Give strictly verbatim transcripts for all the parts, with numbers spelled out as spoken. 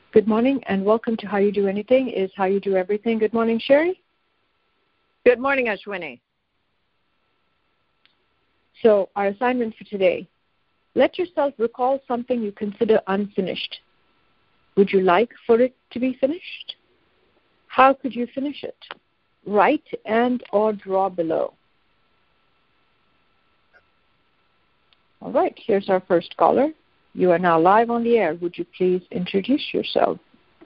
Good morning and welcome to How You Do Anything is How You Do Everything. Good morning, Sherry. Good morning, Ashwini. So our assignment for today, let yourself recall something you consider unfinished. Would you like for it to be finished? How could you finish it? Write and or draw below. All right, here's our first caller. You are now live on the air. Would you please introduce yourself?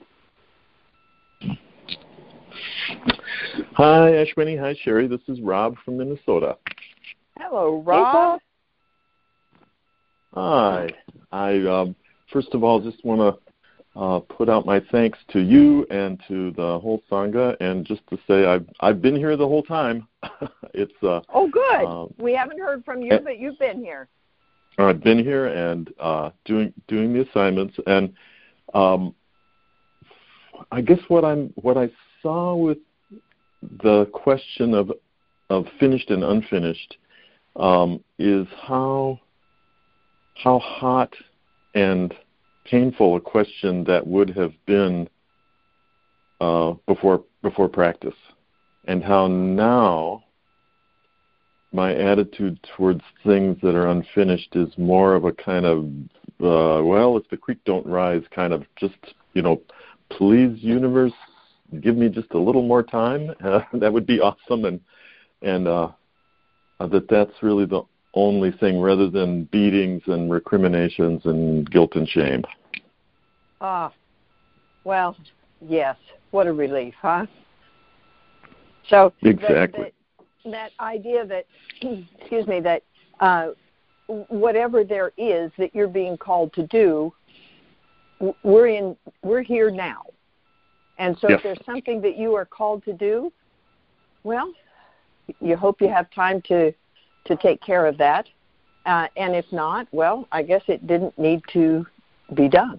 Hi, Ashwini. Hi, Sherry. This is Rob from Minnesota. Hello, Rob. Hey, Hi. I, um, first of all, just want to uh, put out my thanks to you and to the whole Sangha, and just to say I've, I've been here the whole time. it's uh, Oh, good. Um, we haven't heard from you, but you've been here. I've been here and uh, doing doing the assignments, and um, I guess what I'm what I saw with the question of of finished and unfinished um, is how how hot and painful a question that would have been uh, before before practice, and how now my attitude towards things that are unfinished is more of a kind of, uh, well, if the creek don't rise, kind of just, you know, please, universe, give me just a little more time. Uh, that would be awesome. And and uh, that that's really the only thing, rather than beatings and recriminations and guilt and shame. Ah, well, yes. What a relief, huh? So Exactly. The, the, that idea that, excuse me, that uh, whatever there is that you're being called to do, we're in, we're here now. And so yes. if there's something that you are called to do, well, you hope you have time to, to take care of that. Uh, and if not, well, I guess it didn't need to be done.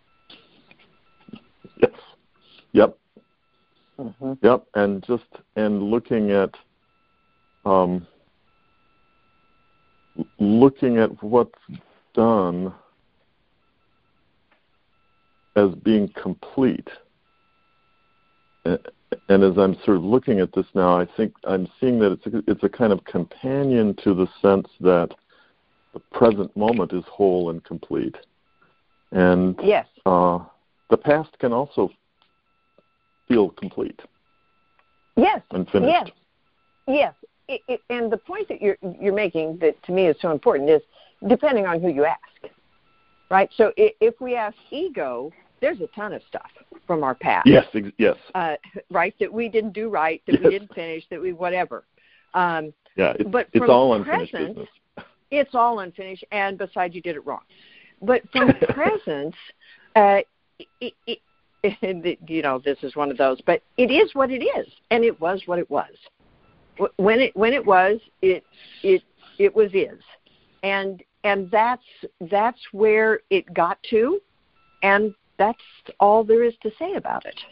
Yes. Yep. Mm-hmm. Yep. And just, and looking at, Um, looking at what's done as being complete, and as I'm sort of looking at this now, I think I'm seeing that it's a, it's a kind of companion to the sense that the present moment is whole and complete, and yes, uh, the past can also feel complete. Yes, and finished. yes, yes. It, it, and the point that you're you're making that to me is so important is depending on who you ask, right? So if, if we ask ego, there's a ton of stuff from our past. Yes, ex- yes. Uh, right, that we didn't do right, that yes. we didn't finish, that we whatever. Um, yeah, it's, but it's all unfinished present, business. It's all unfinished, and besides, you did it wrong. But from presence, uh, it, it, it, you know, this is one of those. But it is what it is, and it was what it was. When it when it was, it it it was is, and and that's that's where it got to, and that's all there is to say about it.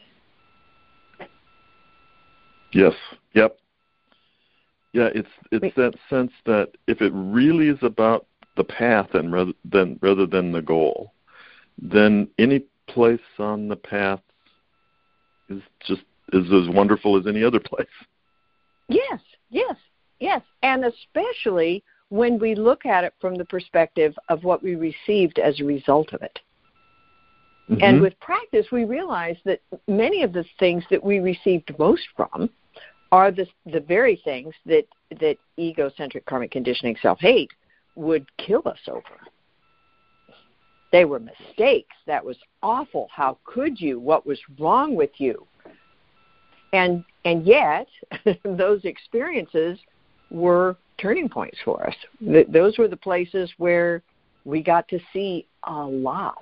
Yes. Yep. Yeah, it's it's that sense that if it really is about the path and rather than rather than the goal, then any place on the path is just is as wonderful as any other place. Yes, yes, yes. And especially when we look at it from the perspective of what we received as a result of it. Mm-hmm. And with practice, we realize that many of the things that we received most from are the, the very things that, that egocentric karmic conditioning self-hate would kill us over. They were mistakes. That was awful. How could you? What was wrong with you? And and yet, those experiences were turning points for us. Th- those were the places where we got to see a lot.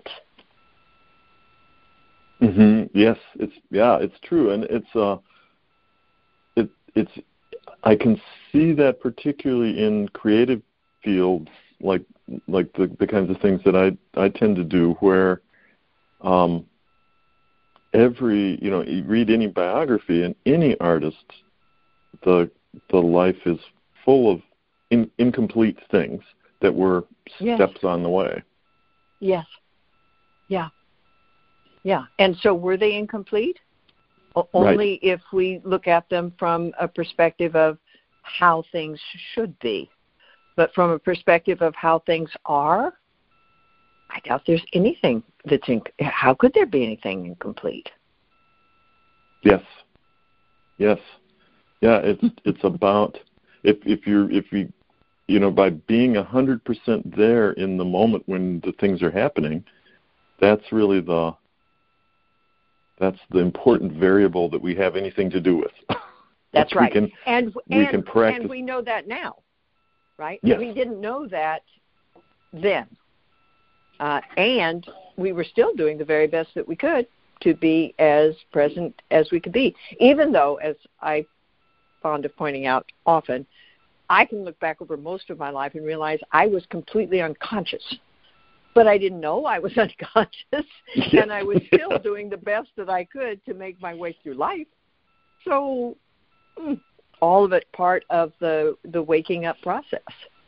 Mm-hmm. Yes, it's yeah, it's true, and it's uh, it it's I can see that particularly in creative fields, like like the the kinds of things that I I tend to do, where um. Every, you know, you read any biography and any artist, the the life is full of in, incomplete things that were yes. steps on the way. Yes. Yeah. Yeah. And so were they incomplete? O- only Right. if we look at them from a perspective of how things should be. But from a perspective of how things are, I doubt there's anything that's in. How could there be anything incomplete? Yes. Yes. Yeah, it's it's about if if you're if you you know by being a hundred percent there in the moment when the things are happening, that's really the that's the important variable that we have anything to do with. That's right. We can, and we and, can practice. and we know that now, right? Yes. We didn't know that then. Uh, and we were still doing the very best that we could to be as present as we could be, even though, as I fond of pointing out often, I can look back over most of my life and realize I was completely unconscious. But I didn't know I was unconscious, Yeah. and I was still yeah. doing the best that I could to make my way through life. So all of it part of the, the waking up process.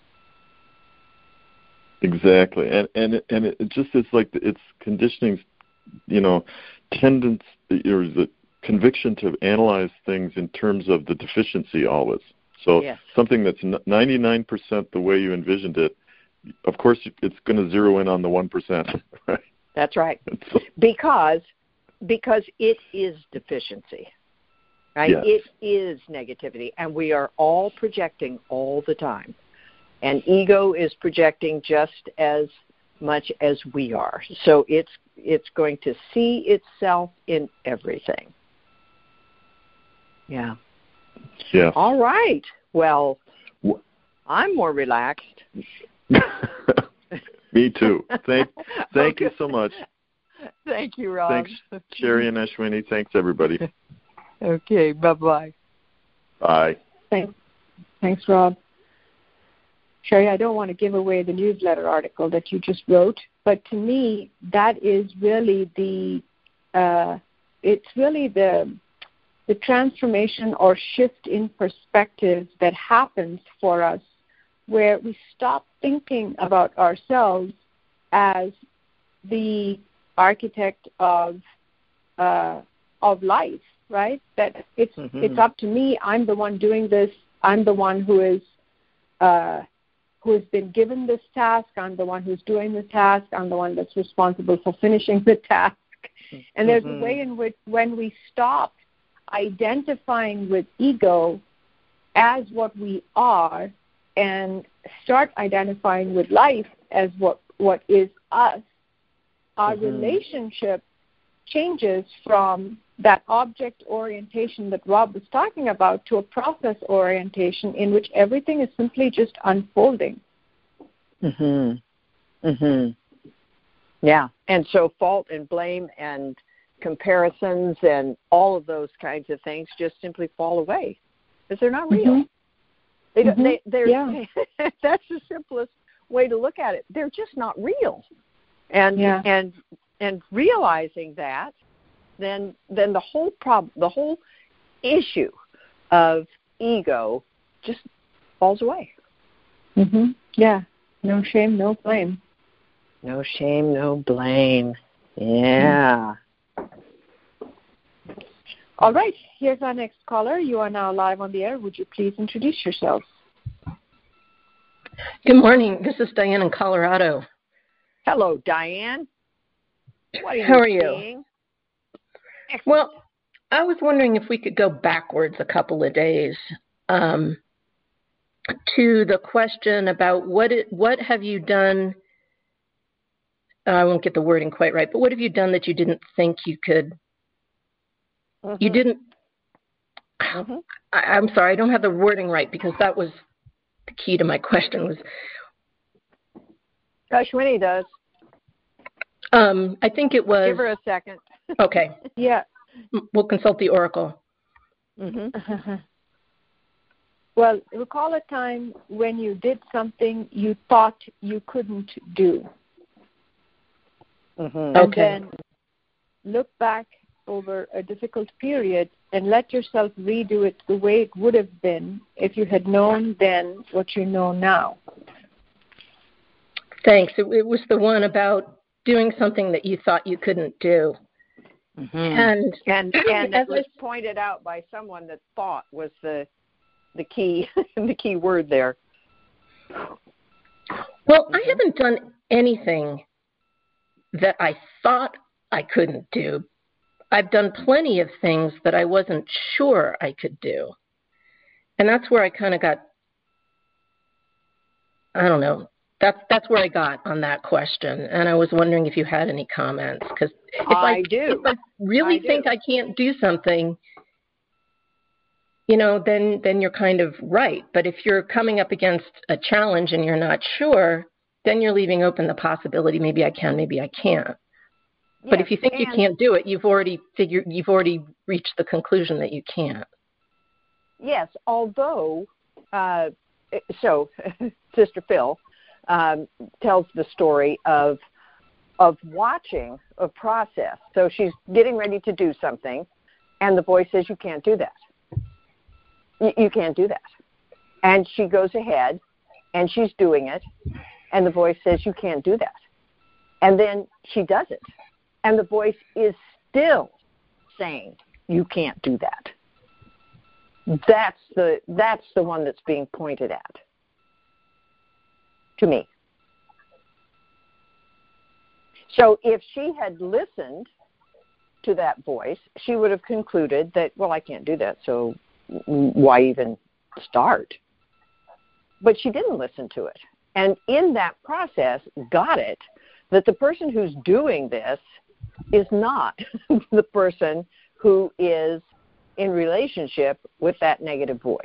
Exactly, and and it, and it just is like it's conditioning, you know, tendency or the conviction to analyze things in terms of the deficiency always. So yes. something that's ninety-nine percent the way you envisioned it, of course, it's going to zero in on the one percent, right? That's right, so, because because it is deficiency, right? Yes. It is negativity, and we are all projecting all the time. And ego is projecting just as much as we are. So it's it's going to see itself in everything. Yeah. Yeah. All right. Well, I'm more relaxed. Me too. Thank thank okay. you so much. Thank you, Rob. Thanks, Sherry and Ashwini. Thanks, everybody. Okay. Bye-bye. Bye. Thanks. Thanks, Rob. Sherry, I don't want to give away the newsletter article that you just wrote, but to me, that is really the, uh, it's really the, the transformation or shift in perspective that happens for us, where we stop thinking about ourselves as the architect of, uh, of life, right? That it's mm-hmm. it's up to me. I'm the one doing this. I'm the one who is. Uh, who has been given this task. I'm the one who's doing the task. I'm the one that's responsible for finishing the task. And there's mm-hmm. a way in which when we stop identifying with ego as what we are and start identifying with life as what, what is us, our mm-hmm. relationship changes from that object orientation that Rob was talking about to a process orientation in which everything is simply just unfolding. Mhm. Mhm. Yeah, and so fault and blame and comparisons and all of those kinds of things just simply fall away because they're not real. Mm-hmm. They don't. Mm-hmm. They, they're. Yeah. That's the simplest way to look at it. They're just not real, and yeah. and and realizing that. Then, then the whole problem, the whole issue of ego, just falls away. Mhm. Yeah. No shame, no blame. No shame, no blame. Yeah. All right. Here's our next caller. You are now live on the air. Would you please introduce yourself? Good morning. This is Diane in Colorado. Hello, Diane. What are How you are you? seeing? Well, I was wondering if we could go backwards a couple of days um, to the question about what it, what have you done, uh, I won't get the wording quite right, but what have you done that you didn't think you could, mm-hmm. you didn't, mm-hmm. I, I'm sorry, I don't have the wording right because that was the key to my question was. Ashwini does. Um, I think it was. Give her a second. Okay. Yeah. We'll consult the oracle. Mm-hmm. Well, recall a time when you did something you thought you couldn't do. Mm-hmm. And okay. then look back over a difficult period and let yourself redo it the way it would have been if you had known then what you know now. Thanks. It, it was the one about doing something that you thought you couldn't do. Mm-hmm. And and and as it was I, pointed out by someone that thought was the the key the key word there. well, Mm-hmm. I haven't done anything that I thought I couldn't do. I've done plenty of things that I wasn't sure I could do. And that's where I kind of got, I don't know, that's that's where I got on that question. And I was wondering if you had any comments. Because if I, I do. if I really I think do. I can't do something, you know, then, then you're kind of right. But if you're coming up against a challenge and you're not sure, then you're leaving open the possibility maybe I can, maybe I can't. Yes, but if you think and, you can't do it, you've already figured, you've already reached the conclusion that you can't. Yes, although, uh, so Sister Phil um, tells the story of of watching a process. So she's getting ready to do something, and the voice says, "You can't do that. You, you can't do that." And she goes ahead, and she's doing it, and the voice says, "You can't do that." And then she does it, and the voice is still saying, "You can't do that." That's the that's the one that's being pointed at to me. So if she had listened to that voice, she would have concluded that, well, I can't do that, so why even start? But she didn't listen to it. And in that process, got it that the person who's doing this is not the person who is in relationship with that negative voice.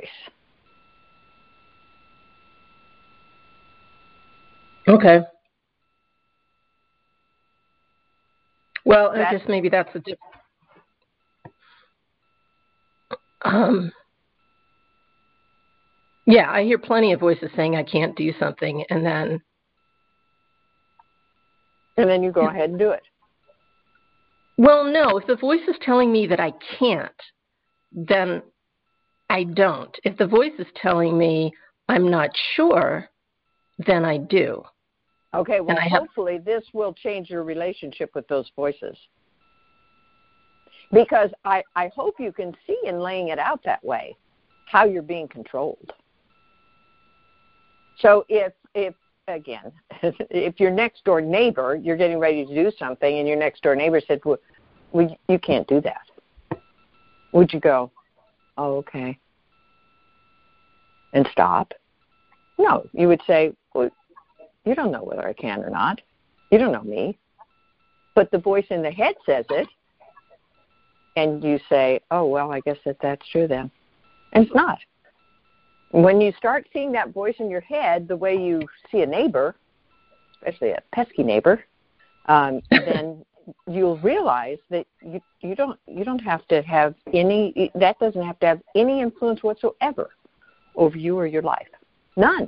Okay. Well, That, I guess maybe that's a different. Um, yeah, I hear plenty of voices saying I can't do something, and then. And then you go ahead and do it. Well, no. If the voice is telling me that I can't, then I don't. If the voice is telling me I'm not sure, then I do. Okay, well, have, hopefully this will change your relationship with those voices. Because I, I hope you can see in laying it out that way how you're being controlled. So if, if again, if your next door neighbor, you're getting ready to do something and your next door neighbor said, well, well you can't do that. Would you go, oh, okay, and stop? No, you would say, well, you don't know whether I can or not. You don't know me. But the voice in the head says it, and you say, oh, well, I guess that that's true then. And it's not. When you start seeing that voice in your head the way you see a neighbor, especially a pesky neighbor, um, then you'll realize that you, you don't you don't have to have any, that doesn't have to have any influence whatsoever over you or your life. None.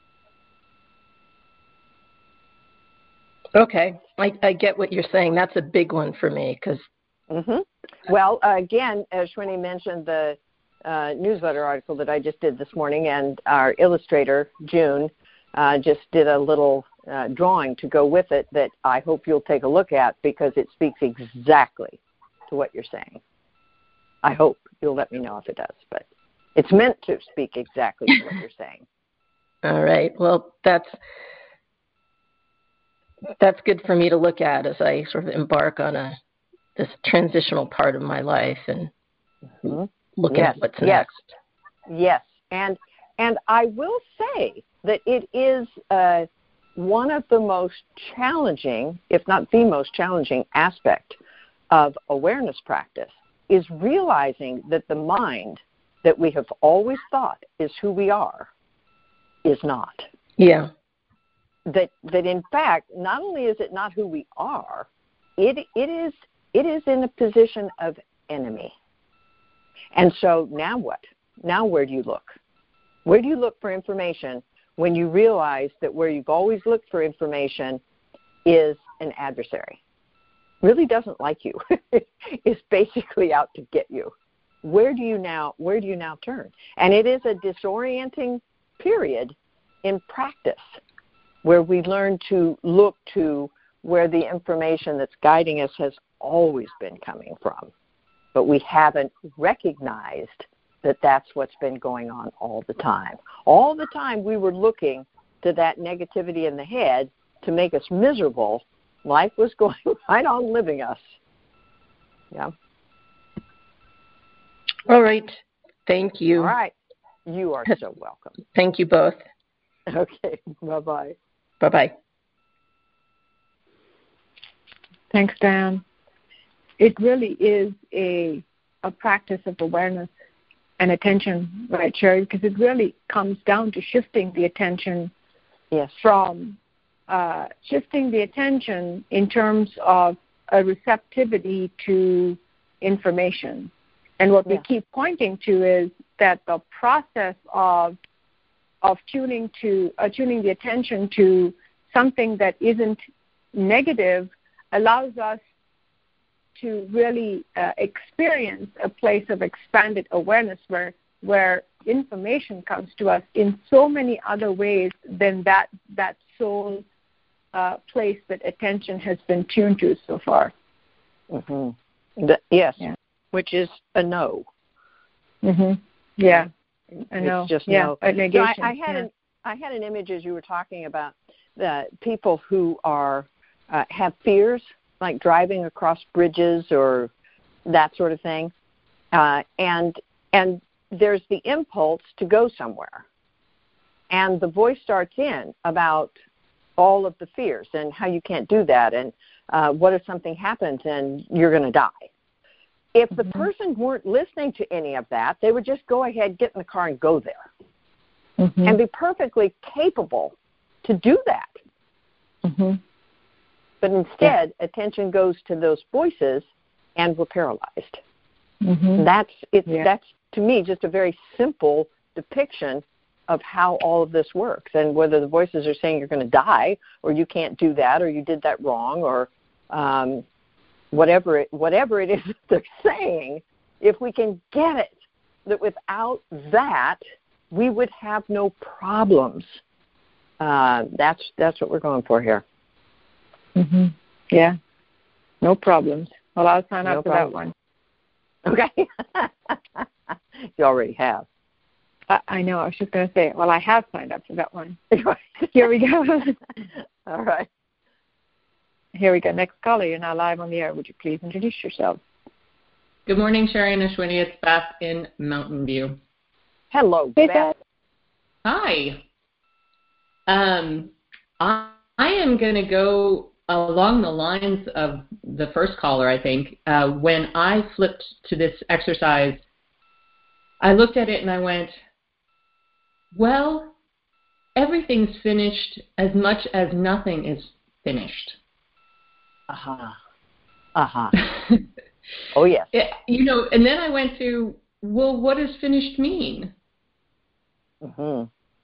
Okay, I, I get what you're saying. That's a big one for me because. Mm-hmm. Well, uh, again, as Shwini mentioned, the uh, newsletter article that I just did this morning, and our illustrator June uh, just did a little uh, drawing to go with it that I hope you'll take a look at because it speaks exactly to what you're saying. I hope you'll let me know if it does, but it's meant to speak exactly to what you're saying. All right. Well, that's. That's good for me to look at as I sort of embark on a this transitional part of my life and mm-hmm. looking yes. at what's yes. next. Yes, and and I will say that it is uh, one of the most challenging, if not the most challenging aspect of awareness practice is realizing that the mind that we have always thought is who we are is not. Yeah. That that in fact, not only is it not who we are, it it is it is in a position of enemy. And so now what? Now where do you look? Where do you look for information when you realize that where you've always looked for information is an adversary? Really doesn't like you. Is basically out to get you. Where do you now where do you now turn? And it is a disorienting period in practice, where we learn to look to where the information that's guiding us has always been coming from, but we haven't recognized that that's what's been going on all the time. All the time we were looking to that negativity in the head to make us miserable. Life was going right on living us. Yeah. All right. Thank you. All right. You are so welcome. Thank you both. Okay. Bye-bye. Bye-bye. Thanks, Dan. It really is a a practice of awareness and attention, right, Sherry? Because it really comes down to shifting the attention yes. from uh, shifting the attention in terms of a receptivity to information. And what we yes. keep pointing to is that the process of of tuning to uh, tuning the attention to something that isn't negative allows us to really uh, experience a place of expanded awareness where where information comes to us in so many other ways than that that sole uh, place that attention has been tuned to so far. Mm-hmm. The, yes, yeah. Which is a no. Mm-hmm. Yeah, I know. It's just yeah, no. a negation. So I, I had yeah. an I had an image as you were talking about the people who are uh, have fears, like driving across bridges or that sort of thing, uh, and and there's the impulse to go somewhere, and the voice starts in about all of the fears and how you can't do that, and uh, what if something happens and you're going to die. If the mm-hmm. person weren't listening to any of that, they would just go ahead, get in the car, and go there, mm-hmm. and be perfectly capable to do that. Mm-hmm. But instead, yeah. attention goes to those voices, and we're paralyzed. Mm-hmm. That's it's yeah. that's to me just a very simple depiction of how all of this works, and whether the voices are saying you're going to die, or you can't do that, or you did that wrong, or um, whatever it whatever it is that they're saying. If we can get it, that without that we would have no problems. Uh, that's that's what we're going for here. Mm-hmm. Yeah, no problems. Well, I'll sign no up for problem. that one. Okay. You already have. I, I know. I was just going to say, well, I have signed up for that one. Here we go. All right. Here we go. Next caller, you're now live on the air. Would you please introduce yourself? Good morning, Sherry and Ashwini. It's Beth in Mountain View. Hello, hey, Beth. Beth. Hi. Um, I, I am going to go along the lines of the first caller, I think. Uh, when I flipped to this exercise, I looked at it and I went, well, everything's finished as much as nothing is finished. Uh-huh. Uh-huh. Oh, yes. It, you know, and then I went to, well, what does finished mean? Mm-hmm.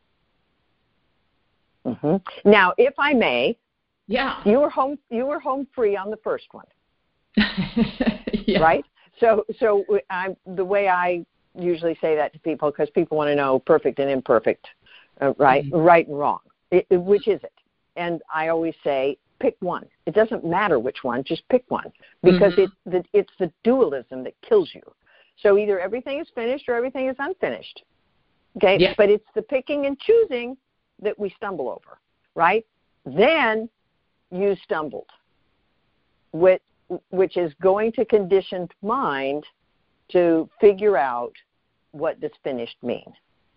Mm-hmm. Now, if I may, yeah, you were home. You were home free on the first one, yeah. right? So, so I, the way I usually say that to people, because people want to know perfect and imperfect, uh, right, mm-hmm. right and wrong. It, it, which is it? And I always say, pick one. It doesn't matter which one, just pick one, because mm-hmm. it, the, it's the dualism that kills you. So either everything is finished or everything is unfinished. Okay, yeah. But it's the picking and choosing that we stumble over, right? Then you stumbled, which, which is going to conditioned mind to figure out what does finished mean.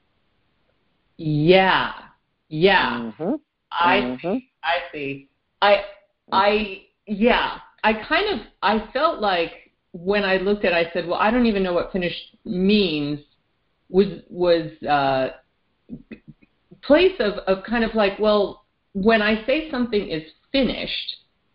Yeah, yeah. Mm-hmm. I mm-hmm. see. I see. I, I, yeah. I kind of, I felt like when I looked at it, I said, well, I don't even know what finished means. Was was uh, place of, of kind of like, well, when I say something is finished,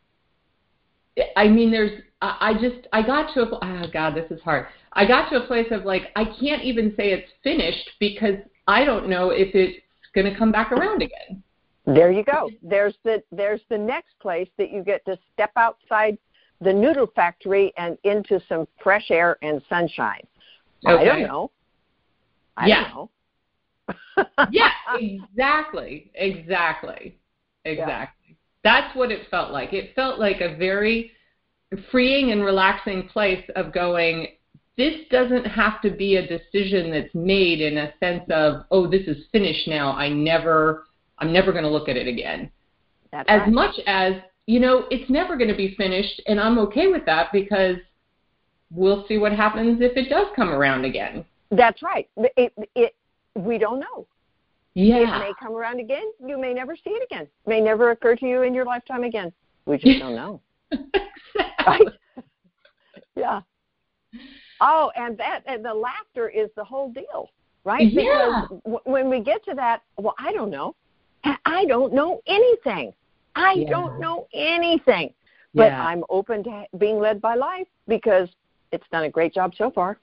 I mean, there's, I, I just, I got to, a, oh God, this is hard. I got to a place of like, I can't even say it's finished because I don't know if it's going to come back around again. There you go. There's the, there's the next place that you get to step outside the noodle factory and into some fresh air and sunshine. Okay. I don't know. I yeah. don't know. Yeah, exactly, exactly, exactly. That's what it felt like. It felt like a very freeing and relaxing place of going, this doesn't have to be a decision that's made in a sense of, oh, this is finished now. I never, I'm never going to look at it again. That's as right. much as, you know, it's never going to be finished, and I'm okay with that because we'll see what happens if it does come around again. That's right. It, it, we don't know. Yeah. It may come around again. You may never see it again. It may never occur to you in your lifetime again. We just don't know. Exactly. Right? Yeah. Oh, and that and the laughter is the whole deal, right? Yeah. Because w- when we get to that, well, I don't know. I don't know anything. I Yeah. don't know anything. But Yeah. I'm open to being led by life because it's done a great job so far.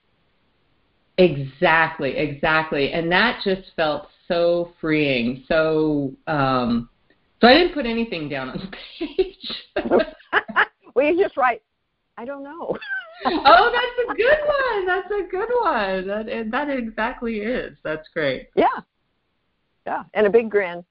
Exactly, exactly. And that just felt so freeing. So, um, so I didn't put anything down on the page. Well, you just write, I don't know. Oh, that's a good one. That's a good one. That that exactly is. That's great. Yeah. Yeah. And a big grin.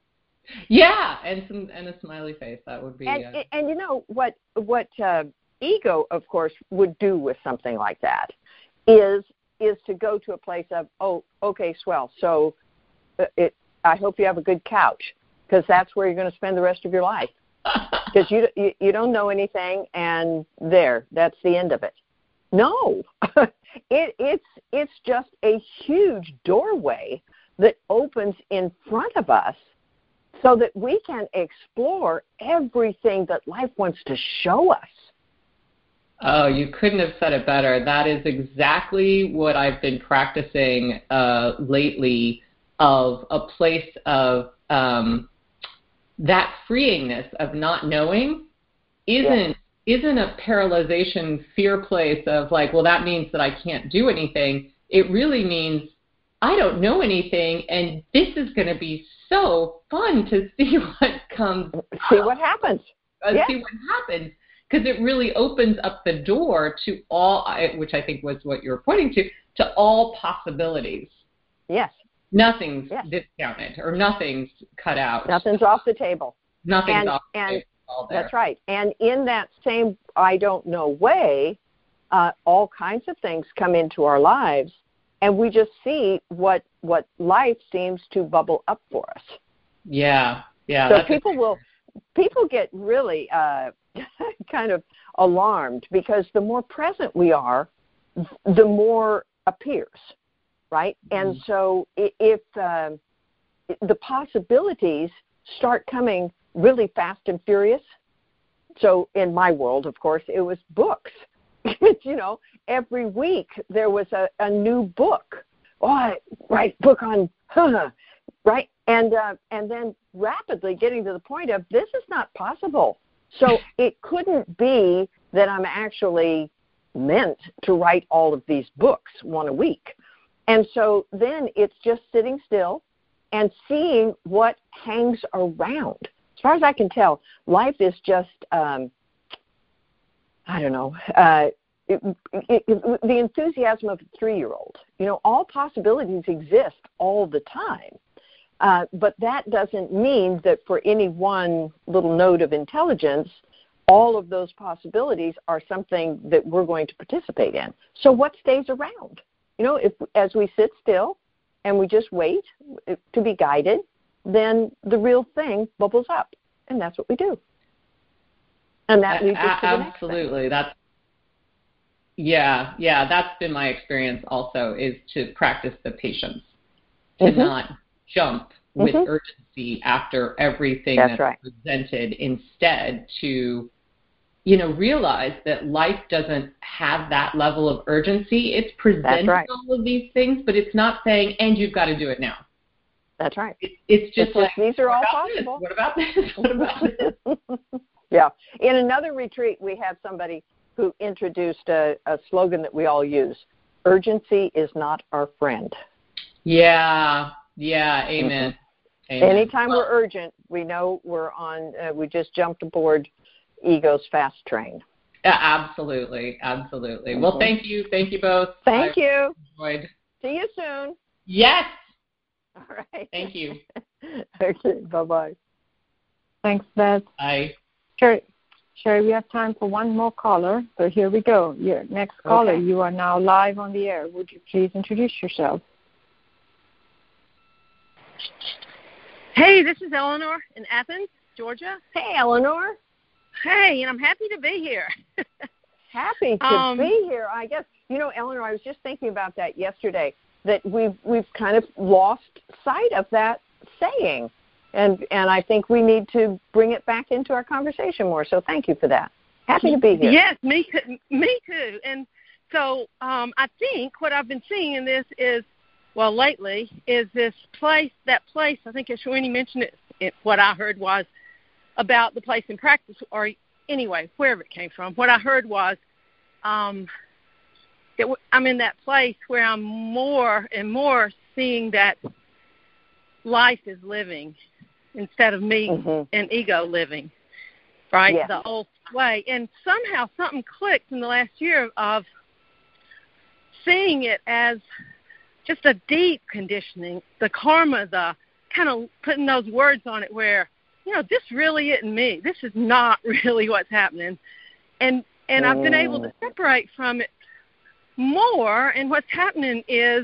Yeah, and some and a smiley face. That would be. And uh, and you know what what uh, ego, of course, would do with something like that is is to go to a place of, oh, okay, swell. So it, I hope you have a good couch because that's where you're going to spend the rest of your life. Because you, you you don't know anything, and there, that's the end of it. No, it it's it's just a huge doorway that opens in front of us, so that we can explore everything that life wants to show us. Oh, you couldn't have said it better. That is exactly what I've been practicing uh, lately. Of a place of um, that freeingness of not knowing isn't yeah. isn't a paralyzation fear place of like, well, that means that I can't do anything. It really means I don't know anything, and this is going to be so fun to see what comes. See what happens. Uh, yeah. See what happens, because it really opens up the door to all, which I think was what you were pointing to, to all possibilities. Yes. Nothing's yes. discounted or nothing's cut out. Nothing's off the table. Nothing's and, off the and table. All there. That's right. And in that same I don't know way, uh, all kinds of things come into our lives, and we just see what what life seems to bubble up for us. Yeah, yeah. So people will, people get really uh, kind of alarmed because the more present we are, the more appears. Right? And mm-hmm. so if uh, the possibilities start coming really fast and furious, so in my world, of course, it was books. You know, every week there was a, a new book. Oh, I write book on, huh, right? And, uh, and then rapidly getting to the point of this is not possible. So it couldn't be that I'm actually meant to write all of these books one a week. And so then it's just sitting still and seeing what hangs around. As far as I can tell, life is just, um, I don't know, uh, it, it, it, the enthusiasm of a three-year-old. You know, all possibilities exist all the time. Uh, but that doesn't mean that for any one little node of intelligence, all of those possibilities are something that we're going to participate in. So what stays around? You know, if as we sit still and we just wait to be guided, then the real thing bubbles up, and that's what we do. And that leads us to the next thing. Absolutely. That's yeah, yeah. That's been my experience also, is to practice the patience, to mm-hmm. not jump with mm-hmm. urgency after everything that's, that's right. presented. Instead, to you know, realize that life doesn't have that level of urgency. It's presenting right. all of these things, but it's not saying, and you've got to do it now. That's right. It, it's just it's like, these are all this? possible. What about this? What about this? Yeah. In another retreat, we had somebody who introduced a, a slogan that we all use. Urgency is not our friend. Yeah. Yeah. Amen. Mm-hmm. Amen. Anytime well, we're urgent, we know we're on, uh, we just jumped aboard ego's fast train. Yeah, absolutely, absolutely. Mm-hmm. Well, thank you, thank you both. Thank I you. Enjoyed. See you soon. Yes. All right. Thank you. Okay. Bye bye. Thanks, Beth. Bye. Sherry, Sherry, we have time for one more caller, so here we go. Your next caller, Okay. you are now live on the air. Would you please introduce yourself? Hey, this is Eleanor in Athens, Georgia. Hey, Eleanor. Hey, and I'm happy to be here. Happy to Um, be here. I guess, you know, Eleanor, I was just thinking about that yesterday, that we've we've kind of lost sight of that saying. And and I think we need to bring it back into our conversation more. So thank you for that. Happy to be here. Yes, me too. Me too. And so um, I think what I've been seeing in this is, well, lately, is this place, that place, I think as Shawini mentioned it, it, what I heard was about the place in practice, or anyway, wherever it came from. What I heard was um, it, I'm in that place where I'm more and more seeing that life is living instead of me Mm-hmm. and ego living, right? Yes. The old way. And somehow something clicked in the last year of seeing it as just a deep conditioning, the karma, the kind of putting those words on it where, you know, this really isn't me. This is not really what's happening. And and I've been able to separate from it more, and what's happening is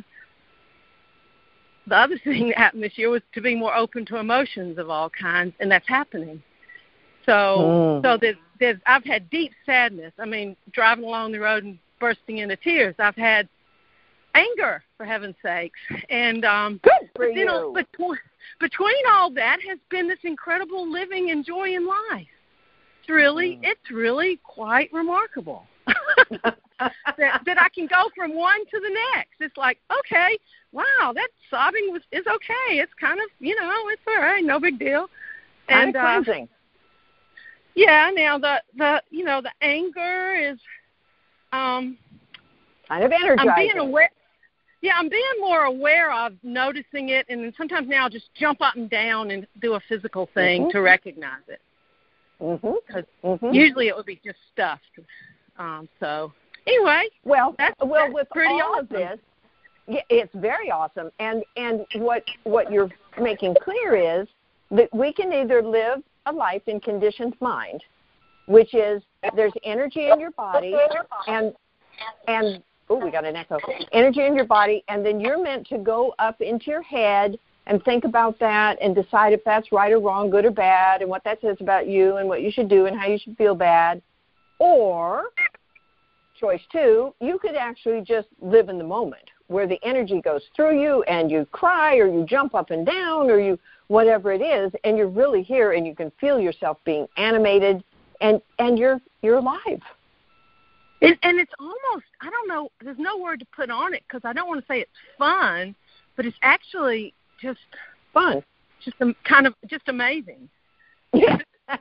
the other thing that happened this year was to be more open to emotions of all kinds, and that's happening. So Mm. so there's, there's, I've had deep sadness. I mean, driving along the road and bursting into tears. I've had anger, for heaven's sakes. And um, Good for but then, you. between, between all that has been this incredible living and joy in life. It's really, Mm. it's really quite remarkable. that, that I can go from one to the next. It's like, okay, wow, that sobbing was is okay. It's kind of, you know, it's all right, no big deal. Kind And of uh, cleansing. yeah, now the the you know the anger is, um, Kind of energizing. I'm being aware. Yeah, I'm being more aware of noticing it, and then sometimes now I'll just jump up and down and do a physical thing Mm-hmm. to recognize it. Mm-hmm. Because Mm-hmm. usually it would be just stuff. Um, so anyway, Well, that's, well, that's with pretty all awesome. of this, yeah, it's very awesome. And and what what you're making clear is that we can either live a life in conditioned mind, which is there's energy in your body, and and oh, we got an echo. Energy in your body, and then you're meant to go up into your head and think about that and decide if that's right or wrong, good or bad, and what that says about you and what you should do and how you should feel bad. Or, choice two, you could actually just live in the moment where the energy goes through you and you cry or you jump up and down or you whatever it is, and you're really here and you can feel yourself being animated and, and you're you're alive. And, and it's almost, I don't know, there's no word to put on it because I don't want to say it's fun, but it's actually just Fun. just um, kind of just amazing. Yeah.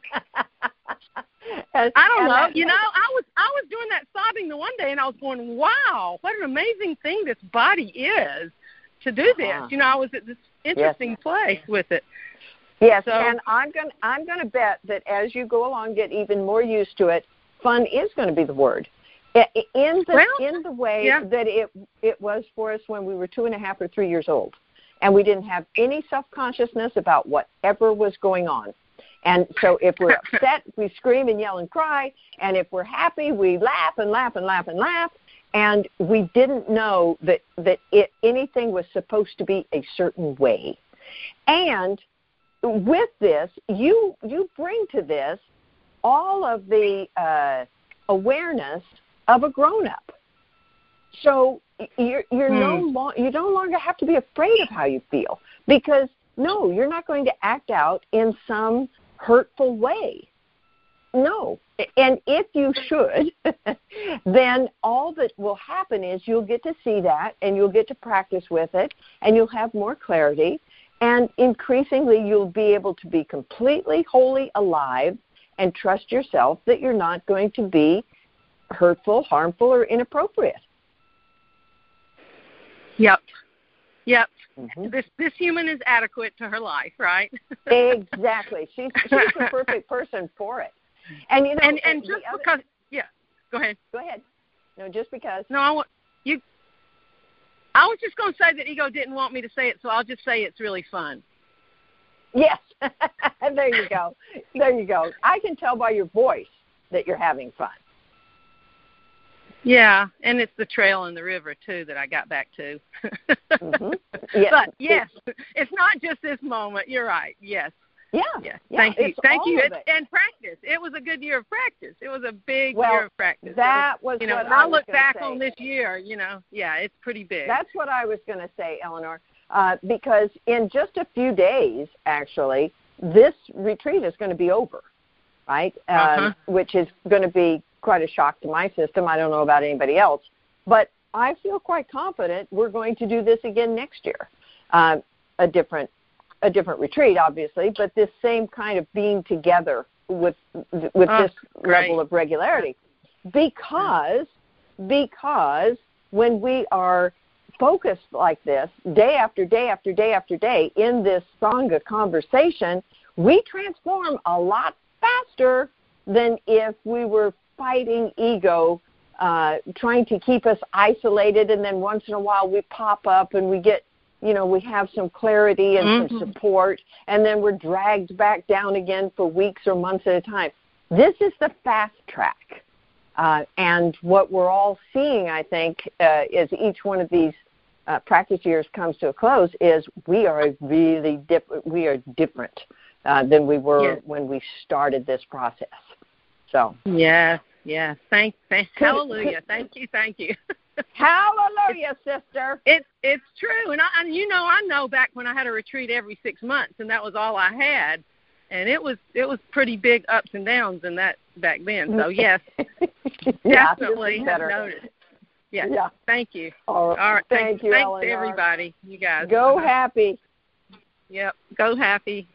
I don't know. that, You know, I was I was doing that sobbing the one day, and I was going, "Wow, what an amazing thing this body is to do this." Uh-huh. You know, I was at this interesting Yes. place with it. Yes, So- and I'm going I'm going to bet that as you go along, get even more used to it. Fun is going to be the word. I- In the Well, in the way yeah. that it it was for us when we were two and a half or three years old, and we didn't have any self consciousness about whatever was going on. And so if we're upset, we scream and yell and cry. And if we're happy, we laugh and laugh and laugh and laugh. And we didn't know that, that it, anything was supposed to be a certain way. And with this, you you bring to this all of the uh, awareness of a grown-up. So you're, you're Hmm. no lo- you no longer have to be afraid of how you feel because, no, you're not going to act out in some hurtful way. No. And if you should, then all that will happen is you'll get to see that and you'll get to practice with it and you'll have more clarity. And increasingly, you'll be able to be completely, wholly alive and trust yourself that you're not going to be hurtful, harmful, or inappropriate. Yep. Yep. Mm-hmm. This this human is adequate to her life, right? Exactly. She's she's the perfect person for it. And you know, and and the just other, because, yeah, go ahead. go ahead. No, just because. No, I want you. I was just going to say that ego didn't want me to say it, so I'll just say it's really fun. Yes. There you go. There you go. I can tell by your voice that you're having fun. Yeah, and it's the trail and the river, too, that I got back to. Mm-hmm. Yes. But, yes, it's not just this moment. You're right. Yes. Yeah. Yes. Yeah, Thank you. Thank you. It. And practice. It was a good year of practice. It was a big well, year of practice. That was, you know, what when I, I look back say. on this year, you know, yeah, it's pretty big. That's what I was going to say, Eleanor, uh, because in just a few days, actually, this retreat is going to be over, right? Uh-huh. Um, which is going to be quite a shock to my system. I don't know about anybody else. But I feel quite confident we're going to do this again next year. Uh, a different a different retreat, obviously, but this same kind of being together with with oh, this great. level of regularity. Because, because when we are focused like this, day after day after day after day, in this Sangha conversation, we transform a lot faster than if we were fighting ego, uh, trying to keep us isolated, and then once in a while we pop up and we get, you know, we have some clarity and mm-hmm. some support, and then we're dragged back down again for weeks or months at a time. This is the fast track. Uh, and what we're all seeing, I think, uh, as each one of these uh, practice years comes to a close, is we are really dip- we are different uh, than we were yes. when we started this process. So yeah, yeah. Thank, thank hallelujah. Thank you, thank you. Hallelujah, sister. It's it's true, and I, and you know, I know back when I had a retreat every six months, and that was all I had, and it was it was pretty big ups and downs in that back then. So yes, yeah, definitely have noticed. Yeah. yeah. Thank you. All right. All right. Thank Thanks, you, thanks Eleanor. to everybody. You guys. Go uh-huh. happy. Yep. Go happy.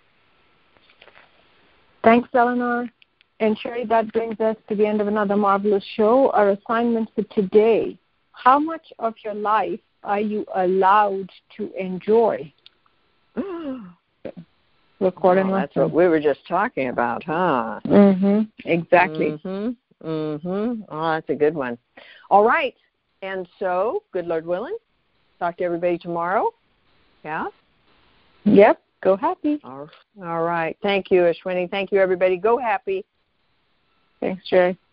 Thanks, Eleanor. And Sherry, that brings us to the end of another marvelous show. Our assignment for today: how much of your life are you allowed to enjoy? Recording. Oh, that's what we were just talking about, huh? Mm-hmm. Exactly. Mm-hmm. Mm-hmm. Oh, that's a good one. All right. And so, good Lord willing, talk to everybody tomorrow. Yeah? Yep. Go happy. All right. Thank you, Ashwini. Thank you, everybody. Go happy. Thanks, Jerry.